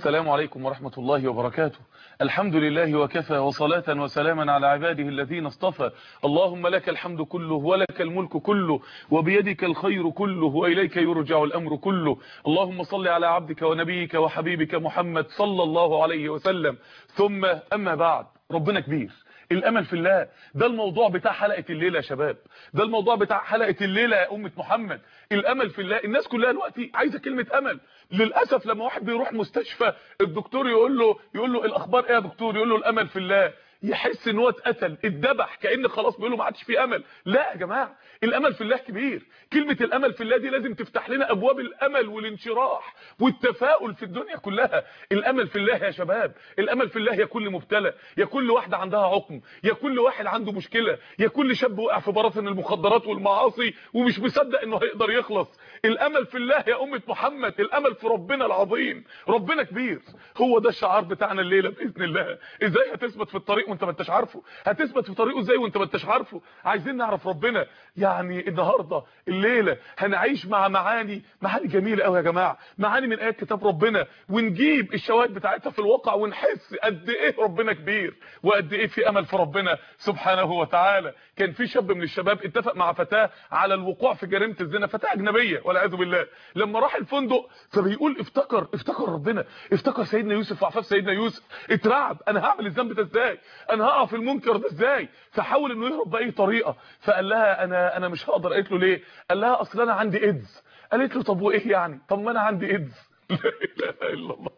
السلام عليكم ورحمة الله وبركاته. الحمد لله وكفى، وصلاة وسلاما على عباده الذين اصطفى. اللهم لك الحمد كله ولك الملك كله وبيدك الخير كله وإليك يرجع الأمر كله. اللهم صل على عبدك ونبيك وحبيبك محمد صلى الله عليه وسلم. ثم أما بعد، ربنا كبير. الامل في الله ده الموضوع بتاع حلقة الليلة يا شباب، ده الموضوع بتاع حلقة الليلة يا أمة محمد. الامل في الله. الناس كلها دلوقتي عايزة كلمة امل. للأسف لما واحد بيروح مستشفى الدكتور يقول له الاخبار ايه يا دكتور، يقول له الامل في الله، يحس ان هو اتقتل اتذبح، كأن خلاص بيقول له ما عادش في امل. لا يا جماعه، الامل في الله كبير. كلمه الامل في الله دي لازم تفتح لنا ابواب الامل والانشراح والتفاؤل في الدنيا كلها. الامل في الله يا شباب، الامل في الله يا كل مبتلى، يا كل واحده عندها عقم، يا كل واحد عنده مشكله، يا كل شاب وقع في براثن المخدرات والمعاصي ومش مصدق انه هيقدر يخلص. الامل في الله يا امه محمد، الامل في ربنا العظيم. ربنا كبير، هو ده الشعار بتاعنا الليله باذن الله. ازاي هتثبت في الطريق وانت ما انتش عارفه؟ هتثبت في طريقه ازاي وانت ما انتش عارفه؟ عايزين نعرف ربنا. يعني النهارده الليله هنعيش مع معاني جميله قوي يا جماعه، معاني من ايات كتاب ربنا، ونجيب الشواهد بتاعتها في الواقع ونحس قد ايه ربنا كبير وقد ايه في امل في ربنا سبحانه وتعالى. كان في شاب من الشباب اتفق مع فتاه على الوقوع في جريمه الزنا، فتاه اجنبيه والعياذ بالله. لما راح الفندق فبيقول افتكر ربنا، افتكر سيدنا يوسف وعفاف سيدنا يوسف. اترعب، انا هعمل الذنب ده ازاي؟ انا هقع في المنكر ده ازاي؟ فحاول انه يهرب باي طريقه. فقال لها انا مش هقدر. قالت له ليه؟ قال لها اصل انا عندي ايدز. قالت له طب وايه يعني؟ طب ما انا عندي ايدز. لا اله الا الله،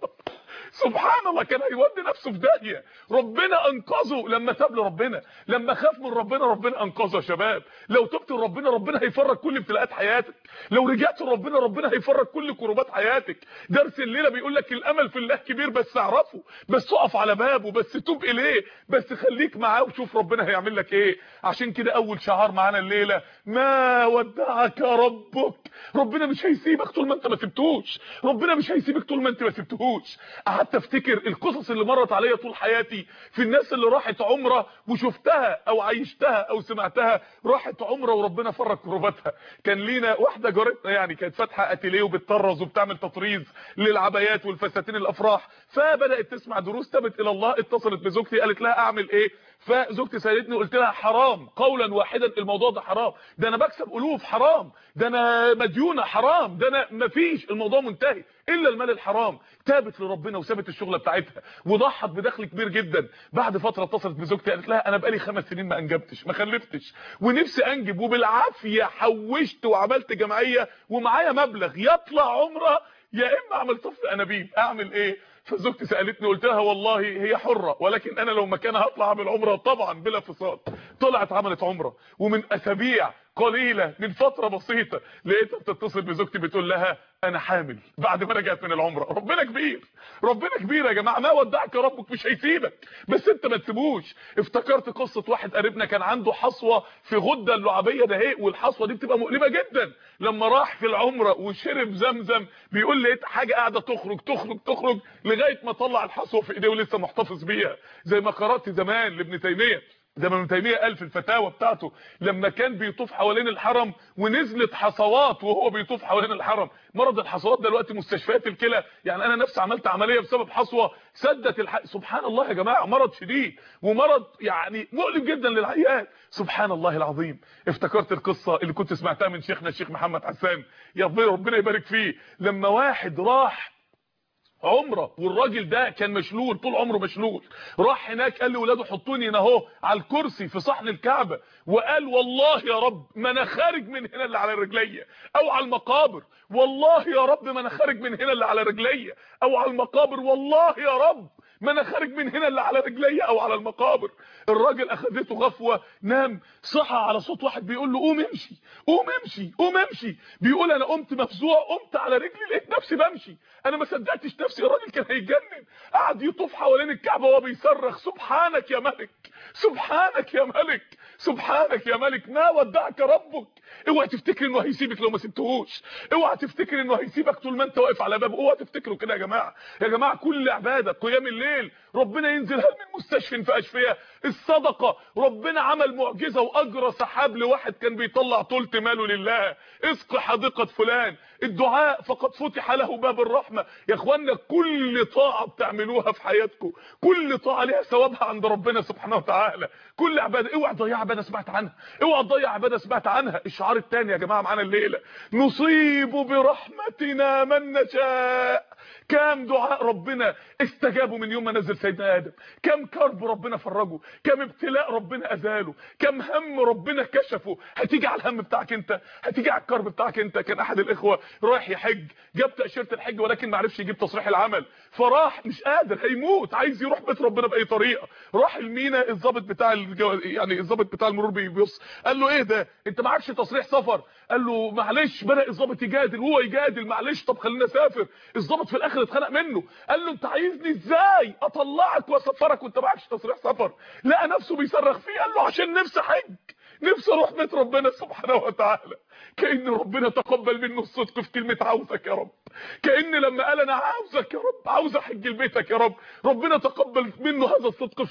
سبحان الله. كان هيودي نفسه في داهيه، ربنا انقذه لما تاب لربنا، لما خاف من ربنا ربنا انقذه. يا شباب لو تبت لربنا ربنا هيفرج كل ابتلاءات حياتك، لو رجعت لربنا ربنا هيفرج كل كروبات حياتك. درس الليله بيقول لك الامل في الله كبير، بس اعرفه، بس اقف على بابه، بس توب اليه، بس خليك معاه وشوف ربنا هيعمل لك ايه. عشان كده اول شعار معانا الليله ما ودعك ربك. ربنا مش هيسيبك طول ما انت ما سبتوش، ربنا مش هيسيبك طول ما انت ما سبتهوش. قعدت افتكر القصص اللي مرت عليا طول حياتي في الناس اللي راحت عمره وشفتها او عيشتها او سمعتها، راحت عمره وربنا فرج كروباتها. كان لينا واحده جارتنا يعني كانت فاتحه اتيليه وبتطرز وبتعمل تطريز للعبايات والفساتين الافراح، فبدات تسمع دروس تبت الى الله. اتصلت بزوجتي قالت لها اعمل ايه؟ فزوجتي سالتني قلت لها حرام قولا واحدا، الموضوع ده حرام، ده انا بكسب الوف، حرام، ده انا مديونه، حرام، ده انا مفيش، الموضوع منتهي الا المال الحرام. تابت لربنا وسابت الشغله بتاعتها وضحت بدخل كبير جدا. بعد فتره اتصلت بزوجتي قالت لها انا بقالي 5 سنين ما انجبتش، ما خلفتش، ونفسي انجب، وبالعافيه حوشت وعملت جمعيه ومعايا مبلغ يطلع عمره يا اما اعمل طفل انابيب، اعمل ايه؟ فزوجتي سالتني قلت لها والله هي حره، ولكن انا لو مكانها هطلع اعمل عمره طبعا بلا فصال. طلعت عملت عمره، ومن اسابيع قليله من فتره بسيطه لقيتها بتتصل بزوجتي بتقول لها انا حامل بعد ما رجعت من العمره. ربنا كبير، ربنا كبير يا جماعه. ما ودعك ربك، مش هيسيبك، بس انت ما تسيبوش. افتكرت قصه واحد قريبنا كان عنده حصوه في غده اللعابيه ده اهي، والحصوه دي بتبقى مؤلمه جدا. لما راح في العمره وشرب زمزم بيقول لقيت حاجه قاعده تخرج لغايه ما طلع الحصوه في ايديه ولسه محتفظ بيها. زي ما قرات زمان لابن تيميه، ده ابن تيميه قال في الفتاوى بتاعته لما كان بيطوف حوالين الحرم ونزلت حصوات وهو بيطوف حوالين الحرم. مرض الحصوات دلوقتي مستشفيات الكلى، يعني انا نفسي عملت عمليه بسبب حصوه سدت سبحان الله يا جماعه، مرض شديد ومرض يعني مؤلم جدا للعيان. سبحان الله العظيم. افتكرت القصه اللي كنت سمعتها من شيخنا الشيخ محمد حسان، يا ربنا يبارك فيه. لما واحد راح عمره والراجل ده كان مشلول طول عمره مشلول، راح هناك قال لاولاده حطوني هنا اهو على الكرسي في صحن الكعبه، وقال والله يا رب ما انا خارج من هنا اللي على رجليا او على المقابر، والله يا رب ما انا خارج من هنا اللي على رجليا او على المقابر، والله يا رب ما انا خارج من هنا اللي على رجليا او على المقابر. الراجل اخذته غفوه، نام، صحى على صوت واحد بيقول له قوم امشي قوم امشي قوم امشي. بيقول انا قمت مفزوع، قمت على رجلي لقيت نفسي بمشي، انا ما صدقتش نفسي. الراجل كان هيتجنن، قعد يطوف حوالين الكعبه وهو بيصرخ سبحانك يا ملك، سبحانك يا ملك، سبحانك يا ملك. ما ودعك ربك. اوعى تفتكر انه هيسيبك لو ما سبتهوش، اوعى تفتكر انه هيسيبك طول ما انت واقف على بابه، اوعى تفتكروا كده يا جماعه. يا جماعه كل عباده، قيام الليل ربنا ينزل، هل من مستشفى في اشفياء، الصدقه ربنا عمل معجزه واجرى سحاب لواحد كان بيطلع ثلث ماله لله، اسق حديقه فلان، الدعاء فقد فتح له باب الرحمه. يا اخوانا كل طاعه بتعملوها في حياتكم، كل طاعه ليها ثوابها عند ربنا سبحانه وتعالى. كل عباده، اوعى تضيع عباده سمعت عنها، اوعى تضيع عباده سمعت عنها. الشعار الثاني يا جماعه معانا الليله، نصيب برحمتنا من نشاء. كم دعاء ربنا استجابوا من يوم ما نزل سيدنا ادم، كم كرب ربنا فرجه، كم ابتلاء ربنا ازاله، كم هم ربنا كشفه. هتيجي على الهم بتاعك انت، هتيجي على الكرب بتاعك انت. كان احد الاخوه رايح يحج، جاب تاشيره الحج ولكن ما عرفش يجيب تصريح العمل، فراح مش قادر هيموت، عايز يروح بيت ربنا باي طريقه. راح المينا، الضابط بتاع يعني الضابط بتاع المرور بيبص، قال له ايه ده انت معكش تصريح سفر؟ قال له معلش. بدا الضابط يجادل، هو يجادل، معلش طب خلينا اسافر. الضابط في الاخر اتخنق منه، قال له انت عايزني ازاي اطلعك واسفرك وانت معكش تصريح سفر؟ لقى نفسه بيصرخ فيه، قال له عشان نفسي حج، نفسي اروح بيت ربنا سبحانه وتعالى. كأن ربنا تقبل منه الصدق في كلمة عاوزك يا رب، كأن لما قال انا عاوزك يا رب، عاوز احج لبيتك يا رب، ربنا تقبل منه هذا الصدق.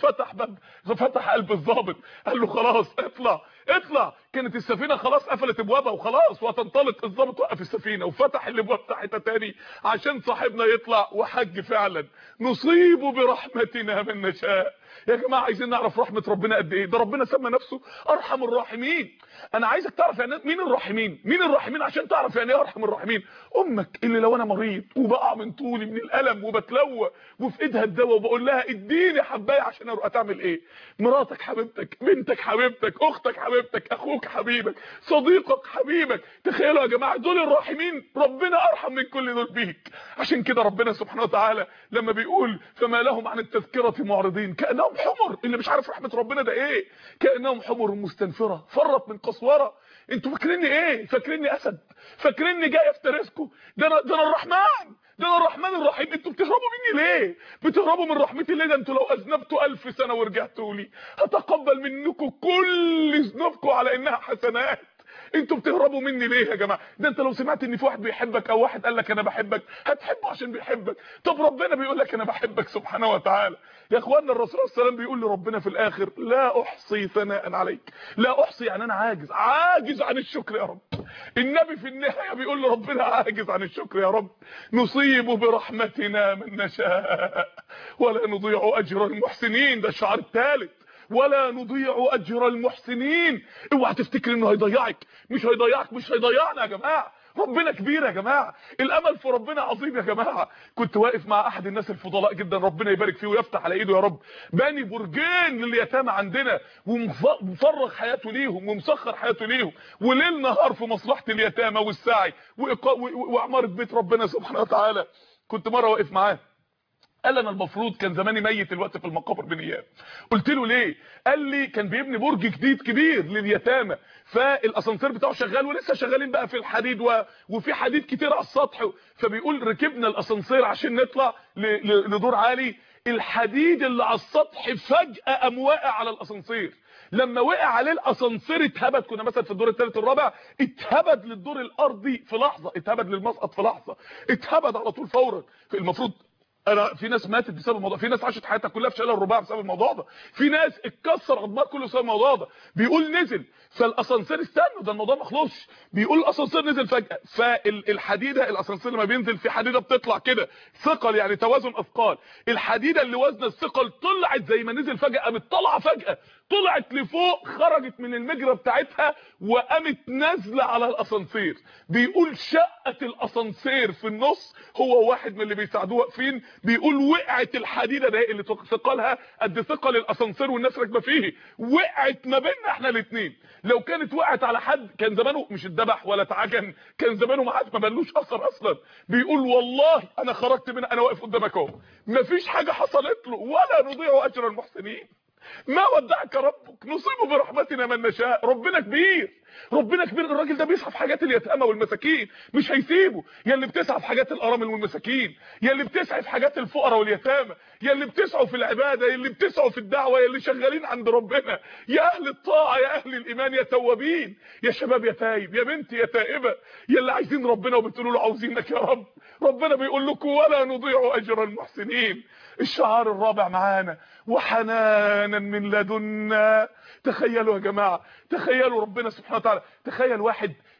فتح قلب الضابط، قال له خلاص اطلع اطلع. كانت السفينه خلاص قفلت ابوابها وخلاص وهتنطلق، الضابط وقف السفينه وفتح الابواب بتاعتها تاني عشان صاحبنا يطلع وحج فعلا. نصيب برحمتنا من نشاء. يا جماعه عايزين نعرف رحمه ربنا قد ايه. ده ربنا سمى نفسه ارحم الراحمين. انا عايزك تعرف يعني مين الراحمين، مين الراحمين عشان تعرف يعني ايه ارحم الراحمين. امك اللي لو انا مريض وبقع من طولي من الالم وبتلوى وفي ايدها الدواء وبقول لها اديني حبايه عشان اروح، تعمل ايه؟ مراتك حبيبتك، بنتك حبيبتك، اختك حبيبتك، اخوك حبيبك، صديقك حبيبك. تخيلوا يا جماعه دول الراحمين، ربنا ارحم من كل دول بيك. عشان كده ربنا سبحانه وتعالى لما بيقول فما لهم عن التذكره معرضين كانهم حمر، اللي مش عارف رحمه ربنا ده ايه، كانهم حمر مستنفره فرت من قسوره. انتوا فاكريني ايه؟ فاكريني اسد؟ فاكريني جاي افترسكم؟ ده انا الرحمن، ده انا الرحمن الرحيم. انتوا بتهربوا مني ليه؟ بتهربوا من رحمتي ليه؟ ده انتوا لو اذنبتوا 1000 سنه ورجعتوا لي هتقبل منكم كل ذنوبكم على انها حسنات. انتوا بتهربوا مني ليه يا جماعه؟ ده انت لو سمعت ان في واحد بيحبك او واحد قال لك انا بحبك هتحبه عشان بيحبك. طب ربنا بيقول لك انا بحبك سبحانه وتعالى. يا اخوانا الرسول صلى الله عليه وسلم بيقول لربنا في الاخر لا احصي ثناء عليك. لا احصي يعني انا عاجز عن الشكر يا رب. النبي في النهايه بيقول لربنا عاجز عن الشكر يا رب. نصيب برحمتنا من نشاء ولا نضيع اجر المحسنين. ده الشعار الثالث، ولا نضيع اجر المحسنين. اوعى تفتكر انه هيضيعك، مش هيضيعك، مش هيضيعنا يا جماعه. ربنا كبير يا جماعه، الامل في ربنا عظيم يا جماعه. كنت واقف مع احد الناس الفضلاء جدا ربنا يبارك فيه ويفتح على ايده يا رب، باني برجين لليتامى عندنا ومفرغ حياته ليهم ومسخر حياته ليهم وليل نهار في مصلحه اليتامى والسعي وعماره بيت ربنا سبحانه وتعالى. كنت مره واقف معاه، قال انا المفروض كان زماني ميت الوقت في المقابر بنيام. قلت له ليه؟ قال لي كان بيبني برج جديد كبير لليتامى، فالاسانسير بتاعه شغال ولسه شغالين بقى في الحديد وفي حديد كتير على السطح. فبيقول ركبنا الاسانسير عشان نطلع لدور عالي، الحديد اللي على السطح فجأة قام واقع على الاسانسير. لما وقع عليه الاسانسير اتهبد، كنا مثلا في الدور الثالث الرابع، اتهبد للدور الارضي في لحظه، اتهبد للمسقط في لحظه، اتهبد على طول فورا. المفروض انا في ناس ماتت بسبب الموضوع، في ناس عاشت حياتها كلها في شلل الرباع بسبب الموضوع ده، في ناس اتكسر عظمها كله بسبب الموضوع ده. بيقول نزل فالاسانسير، استنوا ده الموضوع ما خلصش، بيقول الاسانسير نزل فجاه، فالحديده الاسانسير لما بينزل في حديده بتطلع كده ثقل يعني توازن اثقال، الحديده اللي وزن الثقل طلعت زي ما نزل فجاه، قامت طالعه فجاه، طلعت لفوق، خرجت من المجرى بتاعتها وقامت نازله على الاسانسير. بيقول شقت الاسانسير في النص، هو واحد من اللي بيساعدوه واقفين، بيقول وقعت الحديده ده اللي ثقلها قد ثقل الاسانسير والناس راكبه فيه، وقعت ما بيننا احنا الاثنين. لو كانت وقعت على حد كان زمانه مش اتذبح ولا اتعجن، كان زمانه ما بلوش اثر اصلا. بيقول والله انا خرجت من، انا واقف قدامك اهو، مفيش حاجه حصلت له، ولا نضيع اجر المحسنين. ما ودعك ربك، نصيب برحمتنا من نشاء. ربنا كبير، ربنا كبير. الراجل ده بيسعى في حاجات اليتامى والمساكين، مش هيسيبه. يا اللي بتسعى في حاجات الارامل والمساكين، يا اللي بتسعى في حاجات الفقراء واليتامى، يا اللي بتسعوا في العباده، يا اللي بتسعوا في الدعوه، يا اللي شغالين عند ربنا، يا اهل الطاعه، يا اهل الايمان، يا توابين، يا شباب يا تايب، يا بنت يا تائبه، يا اللي عايزين ربنا وبتقولوا له عاوزينك يا رب. ربنا بيقول لكم ولا نضيع اجر المحسنين. الشعار الرابع معانا، وحنانا من لدنا. تخيلوا يا جماعه، تخيلوا ربنا سبحانه وتعالى، تخيل واحد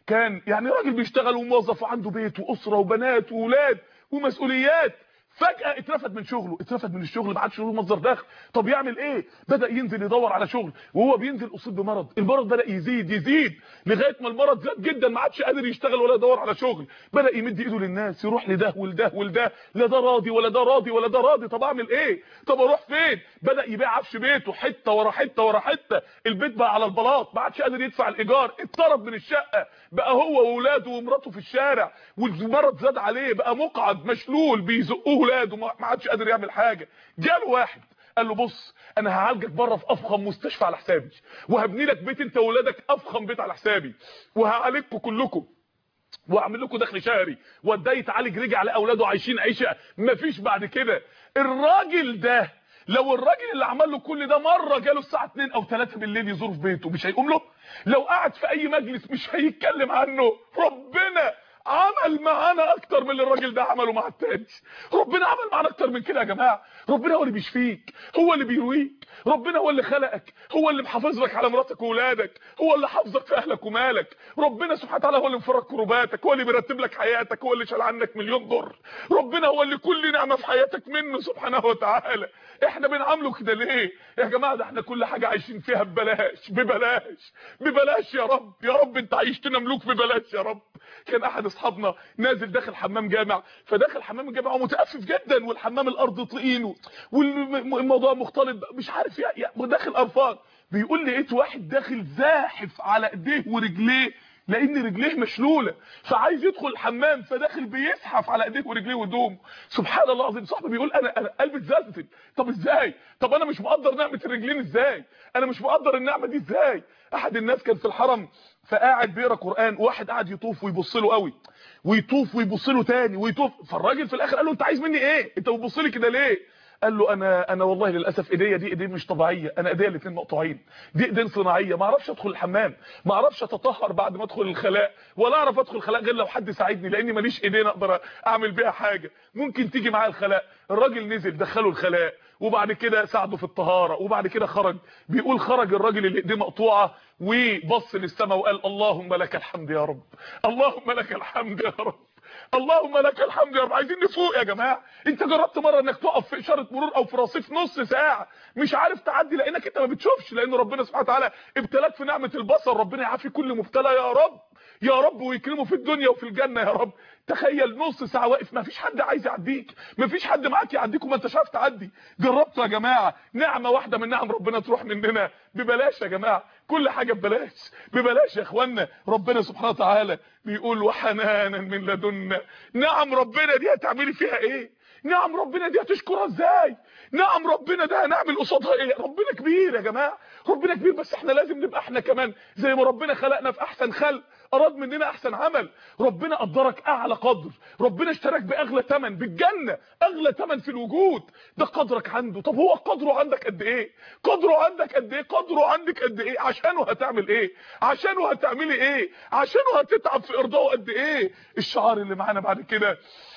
كان يعني راجل بيشتغل وموظف وعنده بيت واسره وبنات واولاد ومسؤوليات، فجأة اترفد من شغله، اترفد من الشغل، ما عادش له مصدر دخل. طب يعمل ايه؟ بدأ ينزل يدور على شغل، وهو بينزل اصيب بمرض، المرض بدأ يزيد لغايه ما المرض زاد جدا، ما عادش قادر يشتغل ولا يدور على شغل. بدأ يمد ايده للناس، يروح لده ولده ولده، لا ده راضي ولا ده راضي ولا ده راضي. طب اعمل ايه؟ طب اروح فين؟ بدأ يبيع عفش بيته حته ورا حته ورا حته، البيت بقى على البلاط، ما عادش قادر يدفع الايجار، اتطرد من الشقه، بقى هو واولاده ومراته في الشارع، والمرض زاد عليه، بقى مقعد مشلول بيزقوه ولاده، ما عادش قادر يعمل حاجه. جاله واحد قال له بص انا هعالجك بره في افخم مستشفى على حسابي، وهبني لك بيت انت واولادك افخم بيت على حسابي، وهعالجكم كلكم واعمل لكم دخل شهري. وده يتعالج رجع على اولاده عايشين عيشه مفيش بعد كده. الراجل ده لو الراجل اللي عمل له كل ده مره جاله الساعه 2 او 3 بالليل يزور في بيته، مش هيقوم له؟ لو قعد في اي مجلس مش هيتكلم عنه؟ ربنا عمل معانا اكتر من اللي الراجل ده عمله مع التاني. ربنا عمل معانا اكتر من كده يا جماعه. ربنا هو اللي بيشفيك، هو اللي بيرويك، ربنا هو اللي خلقك، هو اللي محافظ لك على مراتك واولادك، هو اللي حافظك في اهلك ومالك. ربنا سبحانه وتعالى هو اللي مفرج كروباتك، هو اللي بيرتب لك حياتك، هو اللي شال عنك مليون ضر. ربنا هو اللي كل نعمه في حياتك منه سبحانه وتعالى. احنا بنعامله كده ليه يا جماعه؟ ده احنا كل حاجه عايشين فيها ببلاش ببلاش ببلاش. يا رب يا رب انت عيشتنا ملوك ببلاش يا رب. كان احد اصحابنا نازل داخل حمام جامع، فداخل حمام الجامع ومتأفف جدا، والحمام الارض طين والموضوع مختلط مش عارف داخل قرفان. بيقول لي لقيت واحد داخل زاحف على ايديه ورجليه لان رجليه مشلوله، فعايز يدخل الحمام، فداخل بيزحف على ايديه ورجليه وهدومه. سبحان الله العظيم. صاحبي بيقول انا قلبي اتزلزل. طب ازاي؟ طب انا مش مقدر نعمه الرجلين ازاي؟ انا مش مقدر النعمه دي ازاي؟ احد الناس كان في الحرم فقاعد بيقرا قران، واحد قاعد يطوف ويبص له قوي، ويطوف ويبص له تاني ويطوف. فالراجل في الاخر قال له انت عايز مني ايه؟ انت بتبص لي كده ليه؟ قال له انا والله للاسف ايديا دي ايدين مش طبيعيه، انا ايديا الاثنين مقطوعين، دي ايدين صناعيه، ما اعرفش ادخل الحمام، ما اعرفش اتطهر بعد ما ادخل الخلاء، ولا اعرف ادخل الخلاء غير لو حد ساعدني، لاني ماليش ايدين اقدر اعمل بيها حاجه. ممكن تيجي معايا الخلاء؟ الراجل نزل دخله الخلاء، وبعد كده ساعده في الطهاره، وبعد كده خرج. بيقول خرج الراجل اللي ايديه مقطوعه وبص للسماء وقال اللهم لك الحمد يا رب، اللهم لك الحمد يا رب، اللهم لك الحمد يا رب. عايزين نفوق يا جماعه. انت جربت مره انك تقف في اشاره مرور او في رصيف نص ساعه مش عارف تعدي لانك انت ما بتشوفش، لان ربنا سبحانه وتعالى ابتلاك في نعمه البصر. ربنا يعافي كل مبتلى يا رب يا رب، ويكرمه في الدنيا وفي الجنه يا رب. تخيل نص ساعه واقف، ما فيش حد عايز يعديك، ما فيش حد معاك يعديك وما انتش عارف تعدي. جربتوا يا جماعه نعمه واحده من نعم ربنا تروح مننا ببلاش يا جماعه؟ كل حاجه ببلاش ببلاش يا اخوانا. ربنا سبحانه وتعالى بيقول وحنانا من لدنا. نعم ربنا دي هتعملي فيها ايه؟ نعم ربنا دي هتشكرها ازاي؟ نعم ربنا ده هنعمل قصادها ايه؟ ربنا كبير يا جماعه، ربنا كبير، بس احنا لازم نبقى احنا كمان زي ما ربنا خلقنا في احسن خلق، اراد مننا احسن عمل. ربنا قدرك اعلى قدر، ربنا اشتراك باغلى ثمن بالجنه، اغلى ثمن في الوجود، ده قدرك عنده. طب هو قدره عندك قد ايه؟ قدره عندك قد ايه؟ قدره عندك قد ايه؟ عشانه هتعمل ايه؟ عشانه هتعملي ايه؟ عشانه هتتعب في ارضائه قد ايه؟ الشعار اللي معانا بعد كده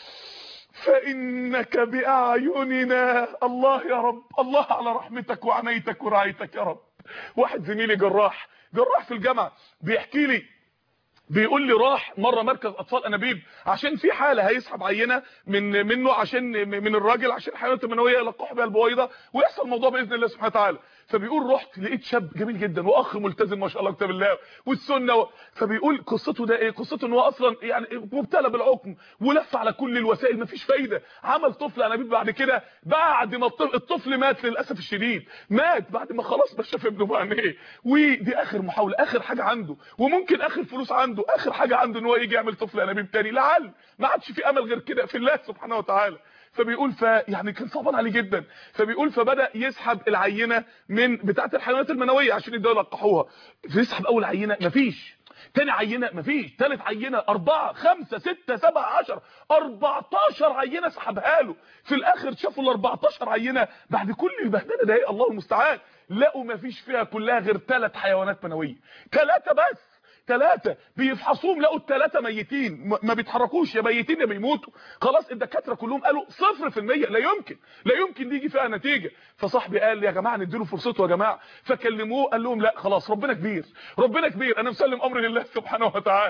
فإنك بأعيننا. الله يا رب، الله على رحمتك وعنايتك ورعايتك يا رب. واحد زميلي جراح في الجامعة بيحكي لي، بيقول لي راح مره مركز اطفال انابيب عشان في حاله هيسحب عينه منه عشان من الراجل عشان الحيوانات المنويه يلقح بها البويضه ويحصل الموضوع باذن الله سبحانه وتعالى. فبيقول رحت لقيت شاب جميل جدا واخ ملتزم ما شاء الله كتاب الله والسنه فبيقول قصته ده ايه؟ قصته ان هو اصلا يعني مبتلى بالعقم ولف على كل الوسائل مفيش فايده، عمل طفل انابيب بعد كده، بعد ما الطفل مات للاسف الشديد، مات بعد ما خلاص ما شاف ابنه بعينيه، ودي اخر محاوله، اخر حاجه عنده، وممكن اخر فلوس عنده، اخر حاجه عنده ان هو يجي يعمل طفل انابيب تاني، لعل ما عادش في امل غير كده في الله سبحانه وتعالى. فبيقول يعني كان صعبان عليه جدا، فبيقول فبدا يسحب العينه من بتاعه الحيوانات المنويه عشان يقدروا يلقحوها. فيسحب اول عينه مفيش، تاني عينه مفيش، تالت عينه 4 5 6 7 10 14 عينه سحبها له. في الاخر شافوا ال 14 عينه بعد كل البهدله ده الله المستعان لقوا مفيش فيها كلها غير 3 حيوانات منويه، 3 بس، 3 بيفحصوهم لقوا ال3 ميتين ما بيتحركوش، يا ميتين يا بيموتوا. خلاص الدكاتره كلهم قالوا 0% لا يمكن دي يجي فيها نتيجه. فصاحبي قال يا جماعه نديله فرصته يا جماعه، فكلموه قال لهم لا خلاص ربنا كبير، ربنا كبير، انا مسلم امري لله سبحانه وتعالى.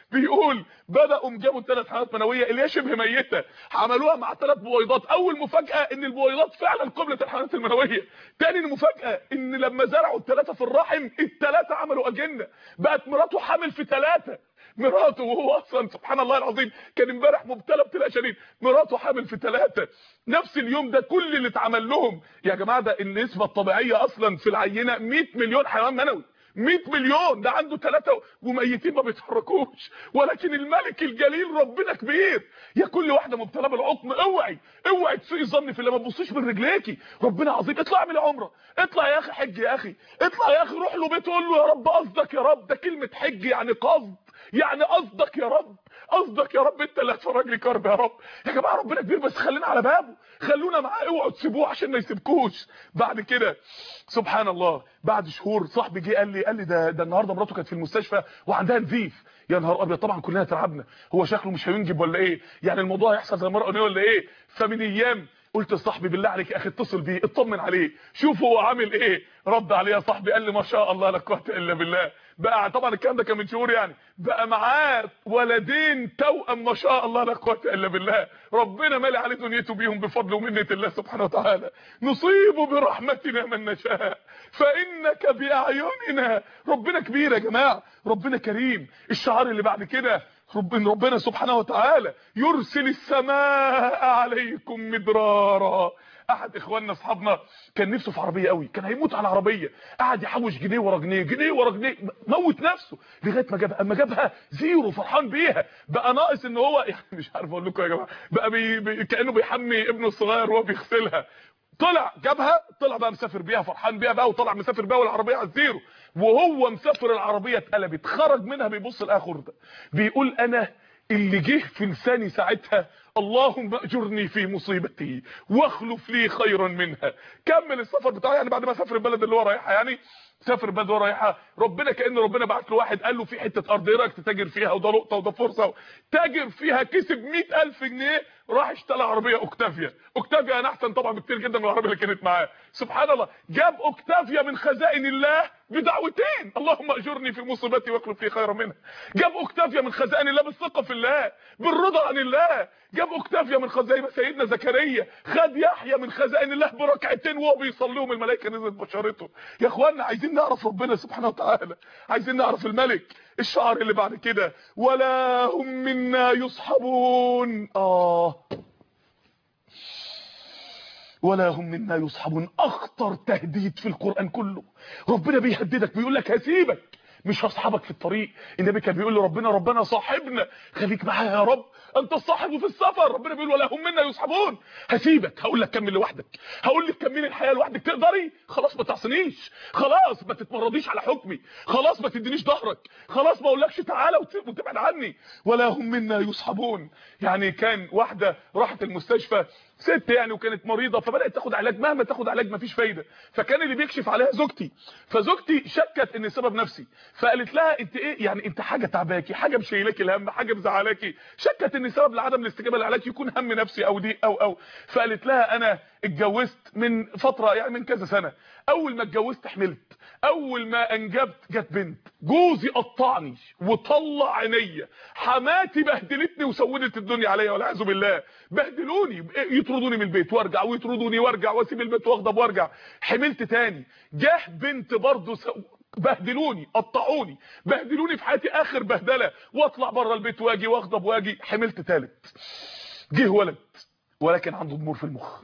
بيقول بداوا جابوا 3 حالات منويه اللي هي شبه ميته، عملوها مع 3 بويضات. اول مفاجاه ان البويضات فعلا قبلت الحالات المنويه. تاني مفاجاه ان لما زرعوا ال3 في الرحم ال3 عملوا اجنه، بقت مراته حامل في 3. مراته وهو اصلا سبحان الله العظيم كان امبارح مبتلى ابتلاء شديد، مراته حامل في 3 نفس اليوم. ده كل اللي اتعمل لهم يا جماعه. ده النسبه الطبيعيه اصلا في العينه 100 مليون حيوان منوي، 100 مليون. ده عنده 3 وميتين ما بيتحركوش، ولكن الملك الجليل ربنا كبير. يا كل واحده مبتلى بالعقم اوعي تسوقي ظن في اللي، ما تبصيش من رجليكي، ربنا عظيم. اطلع اعمل عمره، اطلع يا اخي حج، يا اخي اطلع يا اخي، روح له بيت قول له يا رب قصدك يا رب. ده كلمه حج يعني قصد، يعني قصدك يا رب، قصدك يا رب، انت اللي هتفرج لي كرب يا رب. يا جماعه ربنا كبير، بس خلينا على بابه، خلونا معاه، اوعوا تسيبوه عشان ما يسيبكوش. بعد كده سبحان الله بعد شهور صاحبي جه قال لي ده النهارده مراته كانت في المستشفى وعندها نزيف. يا نهار ابيض، طبعا كلنا اترعبنا، هو شكله مش هينجب ولا ايه؟ يعني الموضوع هيحصل زي المرأة ولا ايه؟ فمن ايام قلت لصاحبي بالله عليك يا اخي اتصل بيه اطمن عليه، شوف هو عامل ايه. رد عليه يا صاحبي قال لي ما شاء الله لا قوه الا بالله. بقى طبعا الكلام ده كان من شهور يعني، بقى معاه ولدين توأم ما شاء الله لا قوه الا بالله. ربنا مالي عليه دنيته بيهم بفضل ومنه الله سبحانه وتعالى. نصيب برحمتنا من نشاء فانك باعيننا. ربنا كبير يا جماعه، ربنا كريم. الشعار اللي بعد كده ربنا سبحانه وتعالى يرسل السماء عليكم مدرارا. احد اخواننا اصحابنا كان نفسه في عربيه قوي، كان هيموت على عربيه، قعد يحوش جنيه ورا جنيه، جنيه ورا جنيه، موت نفسه لغايه ما جابها. اما جابها زيرو، فرحان بيها، بقى ناقص ان هو يعني مش عارف اقول لكم يا جماعه، بقى كانه بيحمي ابنه الصغير وهو بيغسلها. طلع جابها، طلع بقى مسافر بيها، فرحان بيها بقى، وطلع مسافر بيها والعربيه على الزيرو. وهو مسافر العربيه اتقلبت، خرج منها بيبص الاخر ده بيقول انا اللي جه في لساني ساعتها اللهم اجرني في مصيبتي واخلف لي خيرا منها. كمل السفر بتاعه يعني، بعد ما سافر البلد اللي هو رايحها، يعني سافر البلد اللي هو رايحها، ربنا كأن ربنا بعت له واحد قال له في حته ارض ايه رايك تتاجر فيها، وده لقطه وده فرصه. تاجر فيها كسب 100,000 جنيه، راح اشترى عربيه اوكتافيا. اوكتافيا انا احسن طبعا بكتير جدا من العربيه اللي كانت معاه. سبحان الله، جاب اوكتافيا من خزائن الله بدعوتين، اللهم اجرني في مصيبتي واخلف لي خيرا منها. جاب اوكتافيا من خزائن الله بالثقه في الله، بالرضا عن الله. جاب اوكتافيا من خزائن سيدنا زكريا، خد يحيى من خزائن الله بركعتين وهو بيصليهم الملائكه نزلت بشرته. يا اخوانا عايزين نعرف ربنا سبحانه وتعالى، عايزين نعرف الملك. الشعر اللي بعد كده ولا هم منا يصحبون. ولا هم منا يصحبون، اخطر تهديد في القرآن كله. ربنا بيهددك، بيقول لك هسيبك مش هصحبك في الطريق. النبي كان بيقول ربنا صاحبنا، خليك معايا يا رب، انت الصاحب في السفر. ربنا بيقول ولا هم منا يصحبون، هسيبك، هقول لك كمل لوحدك، هقول لك كمل الحياه لوحدك، تقدري خلاص ما تعصنيش، خلاص ما تتمرضيش على حكمي، خلاص ما تدينيش ظهرك، خلاص ما اقولكش تعالى وتبعد عني. ولا هم منا يصحبون. يعني كان واحده راحت المستشفى، ست يعني، وكانت مريضه، فبدات تاخد علاج، مهما تاخد علاج مفيش فايده. فكان اللي بيكشف عليها زوجتي، فزوجتي شكت ان السبب نفسي، فقالت لها انت ايه يعني، انت حاجه تعباكي، حاجه مشيلاكي الهم، حاجه مزعلاكي. شكت ان السبب لعدم الاستجابه للعلاج يكون هم نفسي او دي او. فقالت لها انا اتجوزت من فتره يعني من كذا سنه، اول ما اتجوزت حملت، اول ما انجبت جت بنت، جوزي قطعني وطلع عينيا، حماتي بهدلتني وسودت الدنيا عليا والعياذ بالله، بهدلوني، يطردوني من البيت وارجع، ويطردوني وارجع، واسيب البيت واغضب وارجع. حملت تاني، جه بنت برضه بهدلوني، قطعوني، بهدلوني في حياتي اخر بهدله، واطلع بره البيت واجي واغضب واجي. حملت تالت، جه ولد ولكن عنده ضمور في المخ،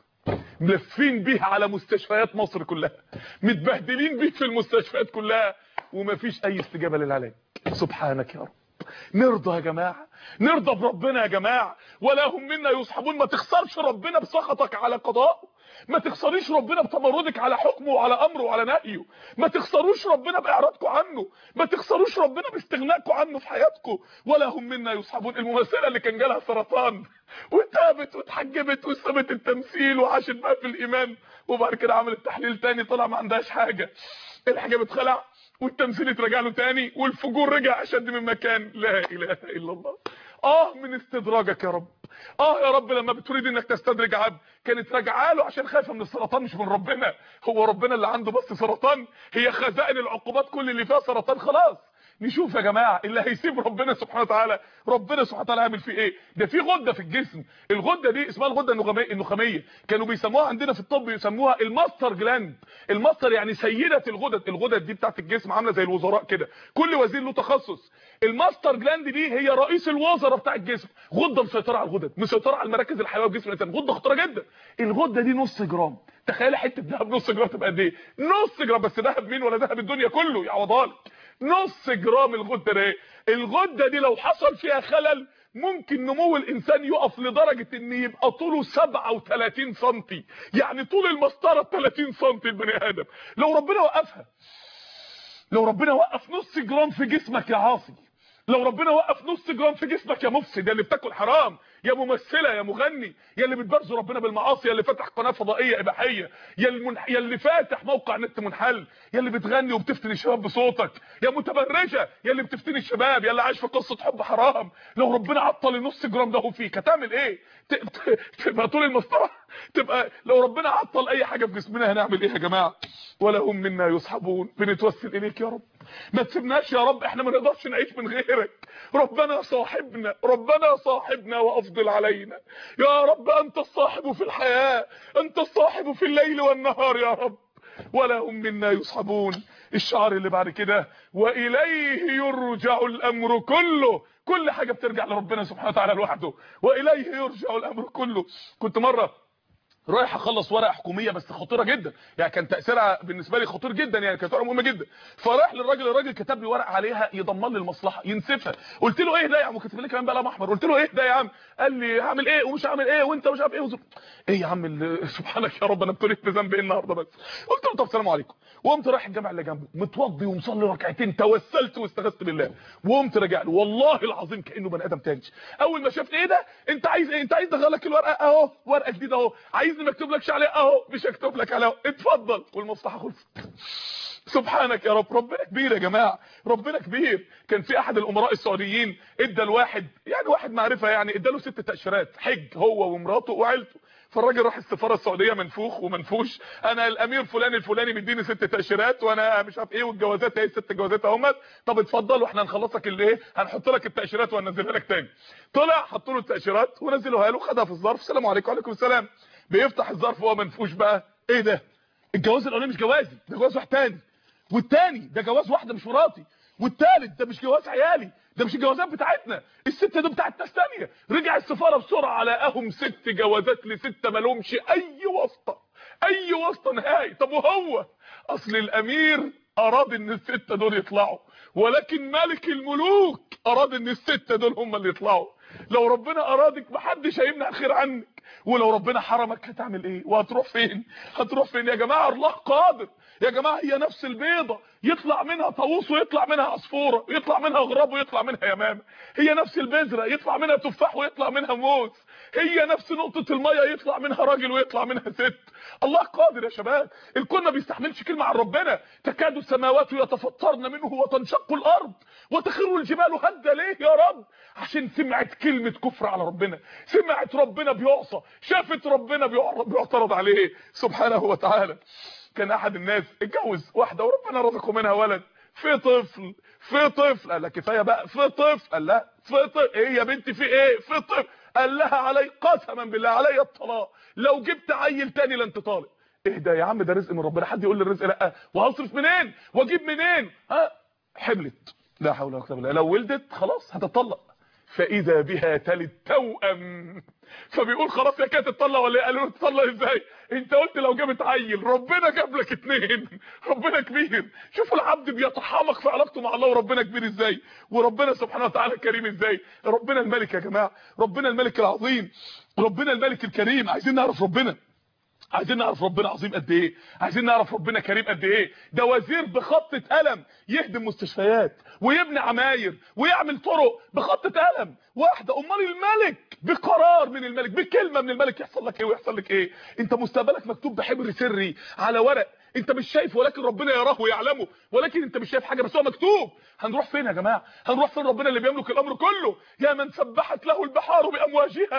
ملفين بيه على مستشفيات مصر كلها، متبهدلين بيه في المستشفيات كلها، ومفيش اي استجابه للعلاج. سبحانك يا رب. نرضى يا جماعه، نرضى بربنا يا جماعه. ولا هم منا يصحبون. ما تخسرش ربنا بسخطك على قضائه، ما تخسريش ربنا بتمردك على حكمه وعلى امره وعلى نهيه، ما تخسروش ربنا باعراضكم عنه، ما تخسروش ربنا باستغنائكم عنه في حياتكم. ولا هم منا يصحبون. الممثله اللي كان جالها سرطان وتابت واتحجبت وسابت التمثيل وعاشت بقى في الايمان، وبعد كده عملت تحليل تاني طلع ما عندهاش حاجه، الحجاب اتخلع والتمثيل اترجع له تاني والفجور رجع اشد من مكان. لا اله الا الله. من استدراجك يا رب، يا رب لما بتريد انك تستدرج عبد كانت راجعه له عشان خايفه من السرطان مش من ربنا. هو ربنا اللي عنده بس سرطان؟ هي خزائن العقوبات كل اللي فيها سرطان خلاص، نشوف يا جماعه اللي هيسيب ربنا سبحانه وتعالى ربنا سبحانه وتعالى يعمل فيه ايه. ده في غده في الجسم، الغده دي اسمها الغده النخاميه، كانوا بيسموها عندنا في الطب يسموها الماستر جلاند. الماستر يعني سيده الغدد. الغدد دي بتاعت الجسم عامله زي الوزراء كده، كل وزير له تخصص. الماستر جلاند دي هي رئيس الوزراء بتاع الجسم، غده مسيطره على الغدد، مسيطره على المراكز الحيويه في جسم الانسان، غده خطيره جدا. الغده دي نص جرام، تخيل حته ذهب نص جرام تبقى قد ايه؟ نص جرام. بس ذهب مين ولا ذهب الدنيا كله يعوضها لك. نص جرام الغده ده. الغده دي لو حصل فيها خلل ممكن نمو الانسان يقف لدرجه ان يبقى طوله 37 سم، يعني طول المسطره 30 سم البني ادم. لو ربنا وقفها، لو ربنا وقف نص جرام في جسمك يا عاصي، لو ربنا وقف نص جرام في جسمك يا مفسد، يا اللي بتاكل حرام، يا ممثله، يا مغني، يا اللي بتبرز ربنا بالمعاصي، يا اللي فاتح قناه فضائيه اباحيه، يا اللي فاتح موقع نت منحل، يا اللي بتغني وبتفتن الشباب بصوتك، يا متبرجه، يا اللي بتفتن الشباب، يا اللي عايش في قصه حب حرام. لو ربنا عطل النص جرام ده فيك هتعمل ايه؟ تبقى طول المسطره، تبقى لو ربنا عطل اي حاجه في جسمنا هنعمل ايه يا جماعه؟ ولا هم منا يصحبون. بنتوسل اليك يا رب، ما تسيبناش يا رب، احنا ما نقدرش نعيش من غيرك. ربنا صاحبنا، ربنا صاحبنا وافضل علينا يا رب. انت الصاحب في الحياه، انت الصاحب في الليل والنهار يا رب. ولا هم منا يصحبون. الشعر اللي بعد كده واليه يرجع الامر كله، كل حاجه بترجع لربنا سبحانه وتعالى لوحده. واليه يرجع الامر كله. كنت مره رايح اخلص ورقه حكوميه بس خطيره جدا، يعني كان تاثيرها بالنسبه لي خطير جدا، يعني كانت ورقه مهمه جدا. فرايح للراجل، الراجل كتب لي ورقه عليها يضمن لي المصلحه ينسفها. قلت له ايه ده يا عم؟ كاتب لي كمان بقلم احمر. قلت له ايه ده يا عم؟ قال لي هعمل ايه ومش هعمل ايه وانت مش عارف ايه ايه يا عم سبحانك يا رب، انا ابتليت بذنب ايه النهارده بس؟ قلت له طب السلام عليكم، وقمت رايح الجامع اللي جنبه متوضي ومصلي ركعتين، توسلت واستغثت بالله، وقمت راجع له والله العظيم كانه بني ادم تاني. اول ما شافني ايه ده انت عايز ايه؟ انت عايز ادخلك الورقه اهو، ورقه جديده اهو، عايزني ما اكتبلكش عليها اهو، مش هكتب لك عليها، اتفضل، والمصلحه خلصت. سبحانك يا رب. ربنا كبير يا جماعه، ربنا كبير. كان في احد الامراء السعوديين ادى الواحد، يعني واحد معرفه، يعني اداله 6 تاشيرات حج هو ومراته وعيلته. فالراجل راح السفاره السعوديه منفوخ ومنفوش، انا الامير فلان الفلاني مديني 6 تاشيرات وانا مش عارف ايه، والجوازات اهي 6 جوازات اهمت، طب اتفضل واحنا هنخلصك الايه، هنحط لك التاشيرات وهننزلها لك تاني. طلع حط له التاشيرات ونزلوها له، خدها في الظرف، السلام عليكم. وعليكم السلام. بيفتح الظرف وهو منفوش بقى، ايه ده؟ الجواز الاولاني مش جوازي، ده جواز واحد تاني، والتاني ده جواز واحده مش مراتي، والتالت ده مش جواز عيالي، ده مش الجوازات بتاعتنا، الست دي بتاعت ناس ثانيه. رجع السفاره بسرعه لقاهم 6 جوازات ل6 ما لهمش اي واسطه، اي واسطه نهائي. طب وهو اصل الامير اراد ان ال6 دول يطلعوا، ولكن ملك الملوك اراد ان ال6 دول هم اللي يطلعوا. لو ربنا ارادك محدش هيمنع الخير عنك، ولو ربنا حرمك هتعمل ايه وهتروح فين؟ هتروح فين يا جماعه؟ الله قادر يا جماعه. هي نفس البيضه يطلع منها طاووس ويطلع منها عصفوره ويطلع منها غراب ويطلع منها يمامه، هي نفس البذره يطلع منها تفاح ويطلع منها موز، هي نفس نقطه الميه يطلع منها راجل ويطلع منها ست. الله قادر يا شباب. الكون ما بيستحملش كلمه عن ربنا. تكاد السماوات يتفطرن منه وتنشق الارض وتخر الجبال هدا. ليه يا رب؟ عشان سمعت كلمه كفر على ربنا، سمعت ربنا بيعصى، شافت ربنا بيعترض عليه سبحانه وتعالى. كان احد الناس اتجوز واحده وربنا رزقه منها ولد، في طفل، في طفل، قال لها كفايه بقى، في طفل، قال لها في طفل، ايه يا بنتي في ايه؟ في طفل، قال لها علي قسما بالله علي الطلاق، لو جبت عيل تاني لن تطالق. ايه ده يا عم؟ ده رزق من ربنا، حد يقول لي الرزق لا؟ وهصرف منين واجيب منين؟ حملت، لا حول ولا قوه الا بالله، لو ولدت خلاص هتطلق، فاذا بها تلد توأم. فبيقول خلاص يا كانت تطلق ولا ايه؟ قالوا له تطلق ازاي؟ انت قلت لو جابت عيل، ربنا جاب لك 2. ربنا كبير. شوفوا العبد بيتحامق في علاقته مع الله، وربنا كبير ازاي، وربنا سبحانه وتعالى كريم ازاي. ربنا الملك يا جماعه، ربنا الملك العظيم، ربنا الملك الكريم. عايزين نعرف ربنا، عايزين نعرف ربنا عظيم قد ايه، عايزين نعرف ربنا كريم قد ايه. ده وزير بخطة قلم يهدم مستشفيات ويبني عماير ويعمل طرق بخطة قلم واحده. امال الملك بقرار من الملك، بكلمه من الملك يحصل لك ايه ويحصل لك ايه. انت مستقبلك مكتوب بحبر سري على ورق، انت مش شايف ولكن ربنا يراه ويعلمه، ولكن انت مش شايف حاجه بس هو مكتوب. هنروح فين يا جماعه؟ هنروح فين؟ ربنا اللي بيملك الامر كله. يا من سبحت له البحار بامواجها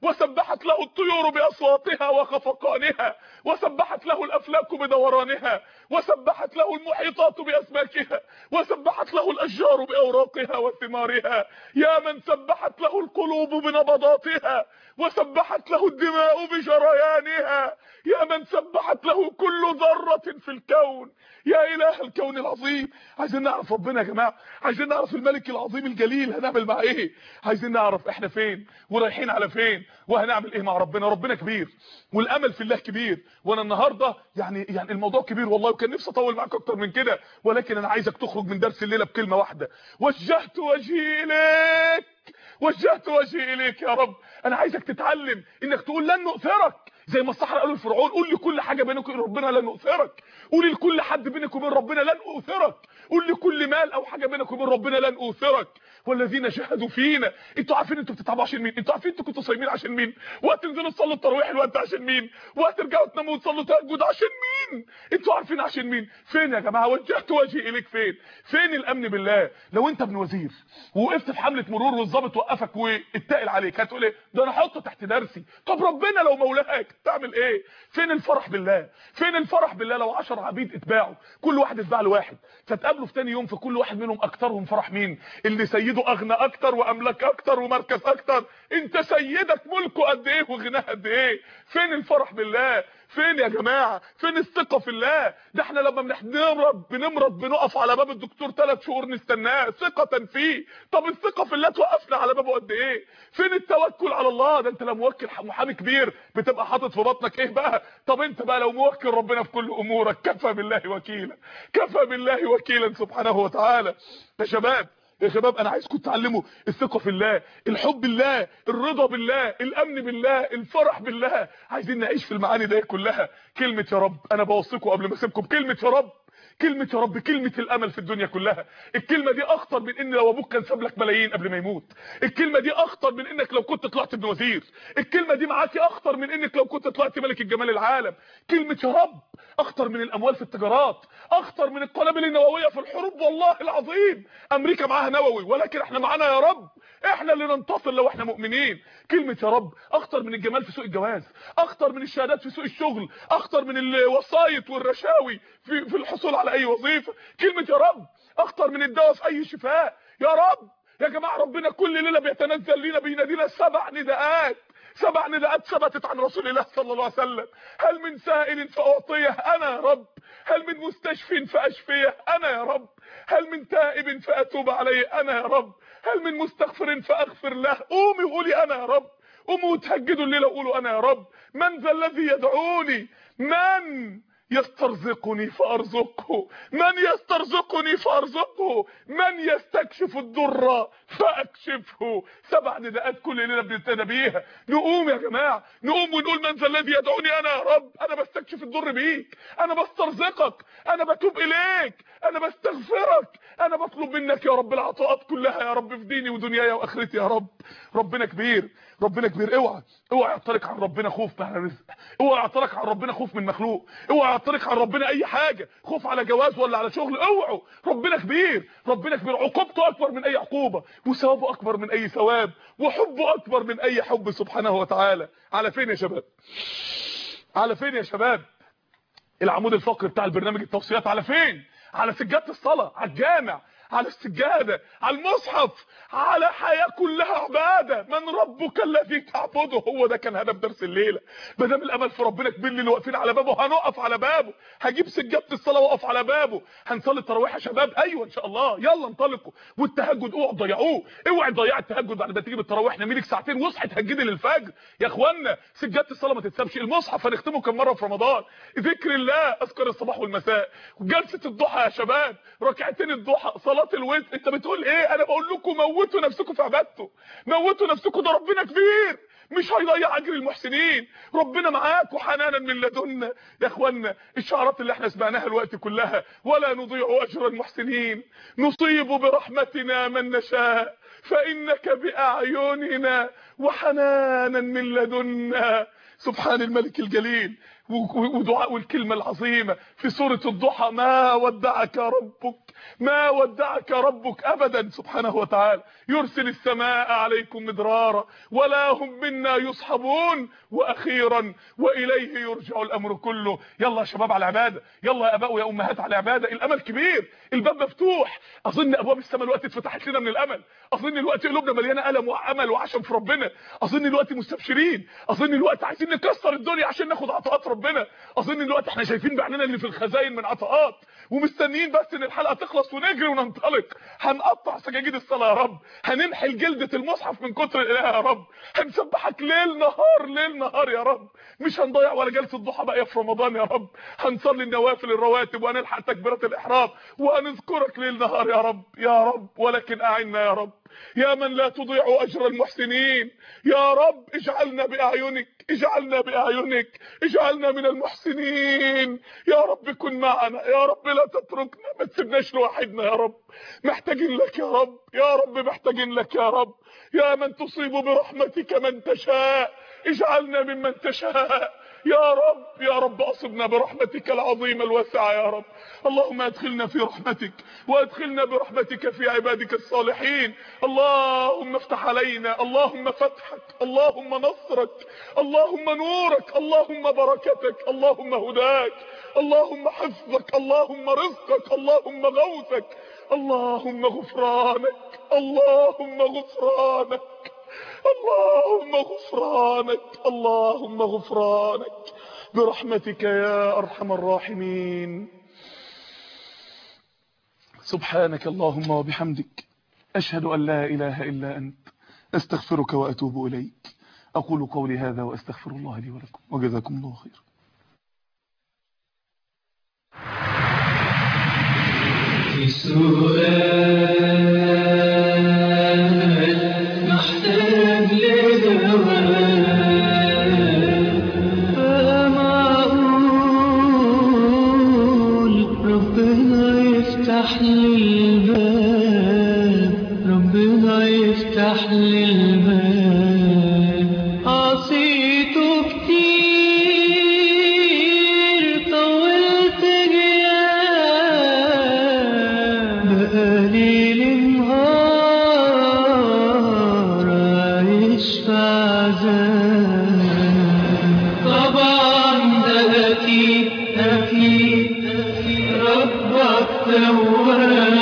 وسبحت له الطيور بأصواتها وخفقانها، وسبحت له الأفلاك بدورانها، وسبحت له المحيطات بأسماكها، وسبحت له الأشجار بأوراقها وثمارها، يا من سبحت له القلوب بنبضاتها، وسبحت له الدماء بجريانها، يا من سبحت له كل ذرة في الكون، يا إله الكون العظيم. عايزين نعرف ربنا يا جماعة، عايزين نعرف الملك العظيم الجليل هنعمل معاه ايه، عايزين نعرف احنا فين ورايحين على فين وهنعمل ايه مع ربنا. ربنا كبير والامل في الله كبير، وانا النهارده يعني الموضوع كبير والله، وكان نفسي اطول معاك اكتر من كده، ولكن انا عايزك تخرج من درس الليله بكلمه واحده: وجهت وجهي اليك، وجهت وجهي اليك يا رب. انا عايزك تتعلم انك تقول لن نؤثرك، زي ما الصحراء قالوا لفرعون: قول لي كل حاجه بينك وبين ربنا لن نؤثرك. قول لكل حد بينك وبين ربنا لن اؤثرك. قول لكل مال او حاجه بينك وبين ربنا لن اؤثرك. والذين جاهدوا فينا. انتوا عارفين انتوا بتتعبوا عشان مين؟ انتوا عارفين انتوا كنتوا صايمين عشان مين؟ وهتنزلوا تصلوا التراويح الوقت عشان مين؟ وهترجعوا تناموا وتصلوا تهجد عشان مين؟ انتوا عارفين عشان مين؟ فين يا جماعه وجهت وجهي اليك؟ فين الامن بالله؟ لو انت ابن وزير ووقفت في حمله مرور والظابط وقفك واتقل عليك، هتقول ايه؟ ده انا احطه تحت درسي. طب ربنا لو مولاك تعمل ايه؟ فين الفرح بالله؟ فين الفرح بالله لو 10 عبيد اتباعوا، كل واحد اتباع لواحد، فتقابلوا في تاني يوم فكل واحد منهم اكترهم فرح مين؟ اللي سيده اغنى اكتر واملاك اكتر ومركز اكتر. انت سيدك ملكه قد ايه وغناه قد ايه؟ فين الفرح بالله؟ فين يا جماعه؟ فين الثقه في الله؟ ده احنا لما بنمرض بنقف على باب الدكتور 3 شهور نستناه ثقه فيه. طب الثقه في الله توقفنا على بابه قد ايه؟ فين التوكل على الله؟ ده انت لو موكل محامي كبير بتبقى حاطط في بطنك ايه بقى؟ طب انت بقى لو موكل ربنا في كل امورك، كفى بالله وكيلا، كفى بالله وكيلا سبحانه وتعالى. يا شباب يا شباب، انا عايزكم تتعلموا الثقه في الله، الحب بالله، الرضا بالله، الامن بالله، الفرح بالله. عايزين نعيش في المعاني دي كلها. كلمه يا رب، انا بوصيكم قبل ما اسيبكم كلمه يا رب، كلمه يا رب، كلمه الامل في الدنيا كلها. الكلمه دي اخطر من ان لو ابوك كان ساب لك ملايين قبل ما يموت. الكلمه دي اخطر من انك لو كنت طلعت ابن وزير. الكلمه دي معاكي اخطر من انك لو كنت طلعت ملك الجمال العالم. كلمه يا رب اخطر من الاموال في التجارات، اخطر من القنابل النوويه في الحروب. والله العظيم امريكا معاها نووي، ولكن احنا معانا يا رب، احنا اللي ننتصر لو احنا مؤمنين. كلمه يا رب اخطر من الجمال في سوق الجواز، اخطر من الشهادات في سوق الشغل، اخطر من الوسايط والرشاوي في الحصول على اي وظيفه. كلمه يا رب اخطر من الدواء في اي شفاء. يا رب يا جماعه، ربنا كل ليله بيتنزل لينا بينادينا 7 نداءات، 7 نداءات ثبتت عن رسول الله صلى الله عليه وسلم. هل من سائل فاعطيه؟ انا يا رب. هل من مستشف فاشفيه؟ انا يا رب. هل من تائب فاتوب عليه؟ انا يا رب. هل من مستغفر فاغفر له؟ قومي وقولي انا يا رب. قوموا وتهجدوا الليله وقولوا انا يا رب. من ذا الذي يدعوني؟ من يسترزقني فارزقه، من يسترزقني فارزقه، من يستكشف الضر فاكشفه. 7 نداءات كل ليله بنتنا بيها. نقوم يا جماعه، نقوم ونقول من ذا الذي يدعوني؟ انا يا رب. انا بستكشف الضر بيك، انا بسترزقك، انا بتوب اليك، انا بستغفرك، انا بطلب منك يا رب العطاءات كلها يا رب في ديني ودنياي واخرتي يا رب. ربنا كبير، ربنا كبير. اوعى يعطلك عن ربنا خوف من الرزق، اوعى يعطلك عن ربنا خوف من مخلوق، اوعى يعطلك عن ربنا اي حاجه، خوف على جواز ولا على شغل. اوعوا، ربنا كبير، ربنا كبير. عقوبته اكبر من اي عقوبه، وثوابه اكبر من اي ثواب، وحبه اكبر من اي حب سبحانه وتعالى. على فين يا شباب؟ على فين يا شباب؟ العمود الفقري بتاع البرنامج التوصيات على فين؟ على سجاده الصلاه، على الجامع، على السجاده، على المصحف، على حياه كلها عباده. من ربك الذي تعبده؟ هو ده كان هدف درس الليله. ما دام الامل في ربنا كبير، اللي واقفين على بابه هنقف على بابه، هجيب سجاده الصلاه واقف على بابه. هنصلي التراويح يا شباب؟ ايوه ان شاء الله، يلا انطلقوا. والتهجد اوعوا تضيعوه، اوعي تضيعي التهجد بعد ما تيجي بالتراويح. نامي لك ساعتين واصحي تهجدي للفجر يا اخوانا. سجاده الصلاه ما تتسابش. المصحف هنختمه كم مره في رمضان؟ ذكر الله، اذكار الصباح والمساء، وجلسه الضحى يا شباب، ركعتين الضحى، صلاه الوتر. انت بتقول ايه؟ انا بقول لكم موتوا نفسكم في عبادته، موتوا نفسكم. ده ربنا كبير، مش هيضيع اجر المحسنين. ربنا معاك وحنانا من لدنا. يا اخوانا الشعارات اللي احنا سمعناها الوقت كلها: ولا نضيع اجر المحسنين، نصيب برحمتنا من نشاء، فانك باعيننا، وحنانا من لدنا. سبحان الملك الجليل. ودعاء الكلمة العظيمة في سورة الضحى: ما ودعك ربك، ما ودعك ربك أبدا سبحانه وتعالى. يرسل السماء عليكم مدرارا ولا هم منا يصحبون وأخيرا وإليه يرجع الأمر كله. يلا يا شباب على العبادة، يلا يا أباء ويا أمهات على العبادة. الأمل كبير، الباب مفتوح. أظن أبواب السماء الوقت اتفتحت لنا من الأمل. أظن الوقت قلوبنا مليانة ألم وأمل وعشم في ربنا. أظن الوقت مستبشرين. أظن الوقت عايزين نكسر الدنيا عشان ناخد عطاءات ربنا. أظن الوقت احنا شايفين بعيننا اللي في الخزاين من عطاءات ومستنيين بس ان الحلقة تخلص ونجري وننطلق. هنقطع سجاجيد الصلاة يا رب، هنمحي جلدة المصحف من كتر الإله يا رب، هنسبحك ليل نهار ليل نهار يا رب. مش هنضيع ولا جلسة ضحى بقى في رمضان يا رب. هنصلي النوافل الرواتب وهنلحق تكبيرة الإحرام وهنذكرك ليل نهار يا رب يا رب. ولكن أعنا يا رب يا من لا تضيع أجر المحسنين. يا رب اجعلنا بأعينك، اجعلنا بأعينك، اجعلنا من المحسنين يا رب. كن معنا يا رب، لا تتركنا، ما تسيبناش لوحدنا يا رب. محتاجين لك يا رب يا رب، محتاجين لك يا رب. يا من تصيب برحمتك من تشاء، اجعلنا ممن تشاء يا رب. يا رب اصبنا برحمتك العظيمة الواسعة يا رب. اللهم ادخلنا في رحمتك وادخلنا برحمتك في عبادك الصالحين. اللهم افتح علينا، اللهم فتحك، اللهم نصرك، اللهم نورك، اللهم بركتك، اللهم هداك، اللهم حفظك، اللهم رزقك، اللهم غوثك، اللهم غفرانك، اللهم غفرانك، اللهم غفرانك، اللهم غفرانك برحمتك يا أرحم الراحمين. سبحانك اللهم وبحمدك، أشهد أن لا إله إلا أنت، أستغفرك وأتوب إليك. أقول قولي هذا وأستغفر الله لي ولكم، وجزاكم الله خيرا. في سؤال محتاج لجواب، فمعقول ربنا يفتح لي الباب، ربنا يفتح لي الباب. عصيته كتير، طولت جياب، بقالي نهار عايش في عذاب. طبعا ده أكيد أكيد ربك تواب.